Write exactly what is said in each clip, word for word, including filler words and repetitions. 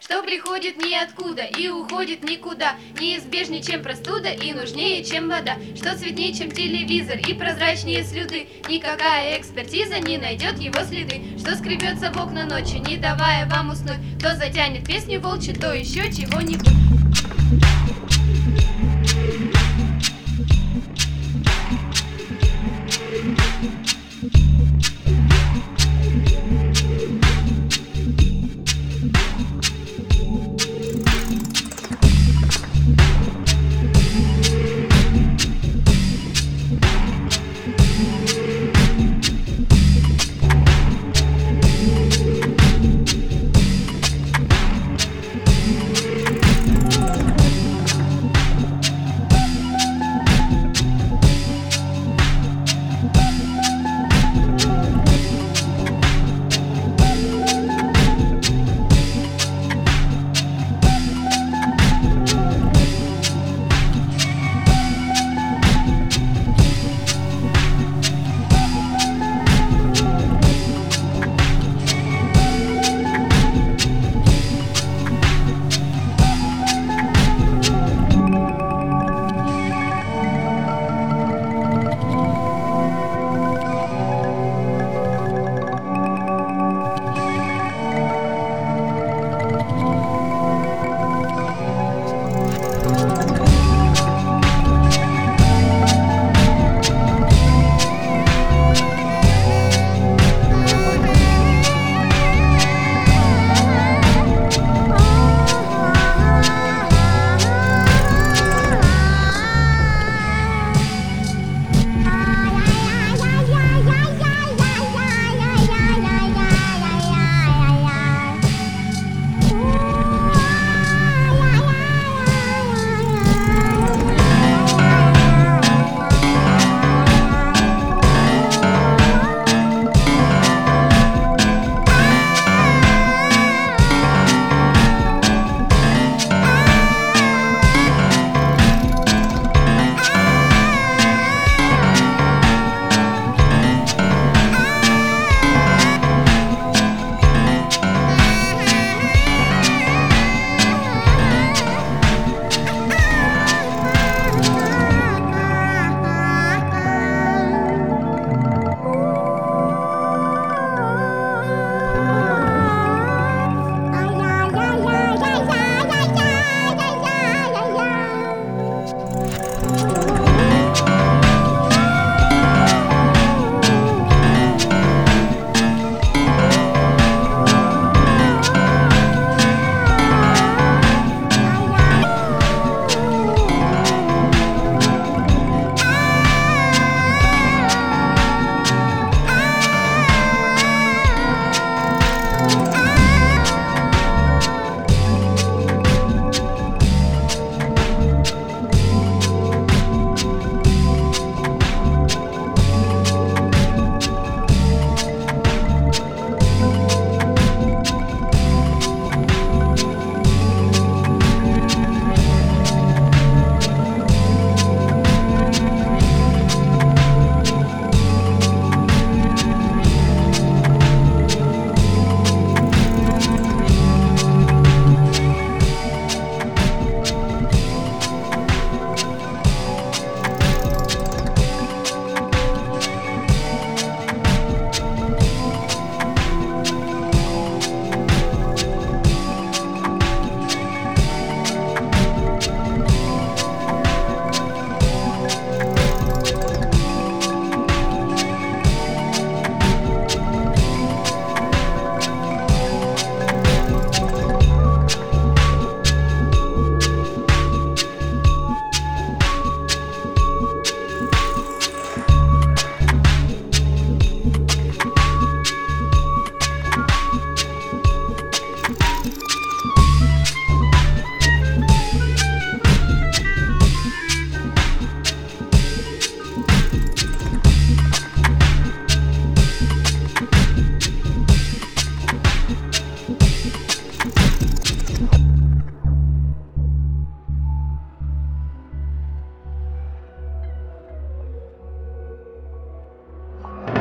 что приходит ниоткуда и уходит никуда, неизбежнее, чем простуда и нужнее, чем вода, что цветнее, чем телевизор и прозрачнее слюды. Никакая экспертиза не найдет его следы, что скребется в окна ночи, не давая вам уснуть, то затянет песню волчью, то еще чего-нибудь.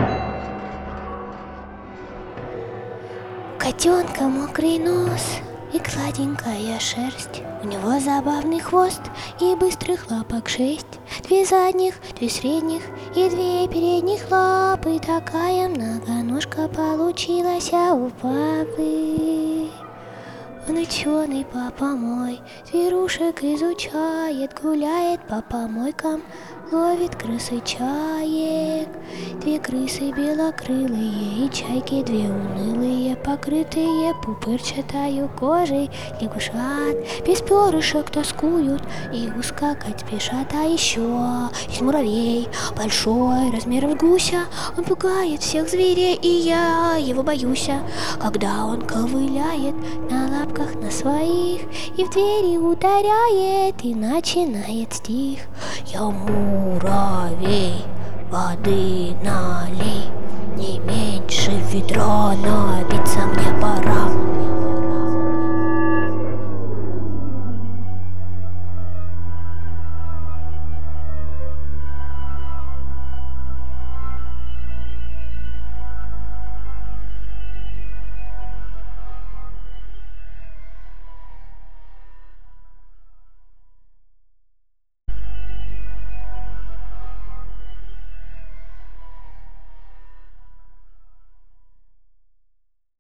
Котенка мокрый нос и гладенькая шерсть. У него забавный хвост и быстрых лапок шесть. Две задних, две средних и две передних лапы. Такая многоножка получилась у папы. Он ученый, папа мой, зверушек изучает, гуляет по помойкам, ловит крыс и чаек. Две крысы белокрылые и чайки, две унылые, покрытые пупырчатою кожей лягушат. Без перышек тоскуют и ускакать спешат. А еще есть муравей, большой, размером с гуся. Он пугает всех зверей, и я его боюсь, когда он ковыляет на лапках на своих и в двери ударяет, и начинает стих. Я муравей, воды налей, не меньше ведра, напиться мне пора.